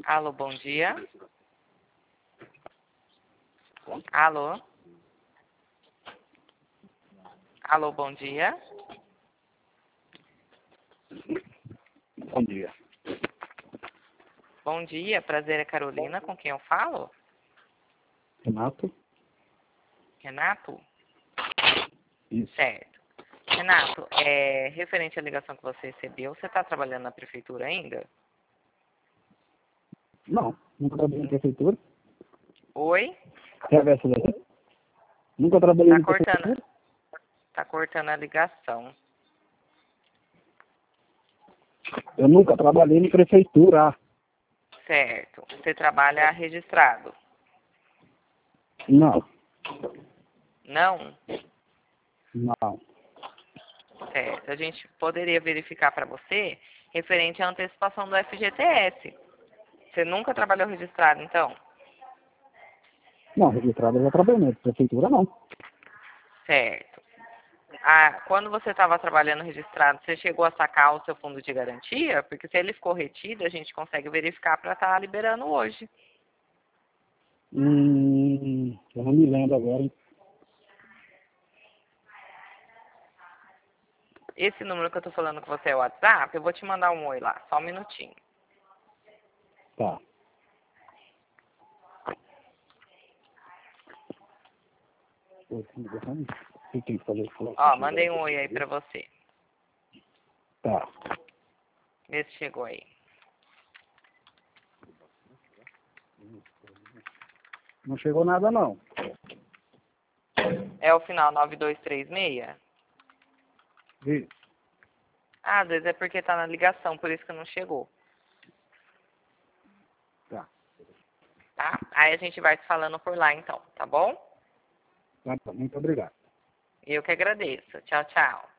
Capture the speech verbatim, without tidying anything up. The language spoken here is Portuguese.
Alô, bom dia. Alô? Alô, bom dia. Bom dia. Bom dia, prazer é Carolina, com quem eu falo? Renato? Renato? Isso. Certo. Renato, é, referente à ligação que você recebeu, você está trabalhando na prefeitura ainda? Não, nunca trabalhei na prefeitura. Oi? Reverso dessa. Nunca trabalhei Tá na cortando, prefeitura. tá cortando a ligação. Eu nunca trabalhei em prefeitura. Certo. Você trabalha registrado? Não, Não? não. Certo. A gente poderia verificar para você referente à antecipação do F G T S. Você nunca trabalhou registrado, então? Não, registrado eu já trabalhei, prefeitura não. Certo. Ah, quando você estava trabalhando registrado, você chegou a sacar o seu fundo de garantia? Porque se ele ficou retido, a gente consegue verificar para estar liberando hoje. Hum, eu não me lembro agora, hein? Esse número que eu estou falando com você é o WhatsApp, eu vou te mandar um oi lá, só um minutinho. Tá. Pô, esse microfone, o que tem que fazer? Ó, mandei um oi aí para você. Tá. Vê se chegou aí. Não chegou nada, não. É o final nove dois três seis? Isso. Ah, às vezes é porque tá na ligação, por isso que não chegou. Tá. Tá? Aí a gente vai se falando por lá então, tá bom? Tá, muito obrigado. Eu que agradeço. Tchau, tchau.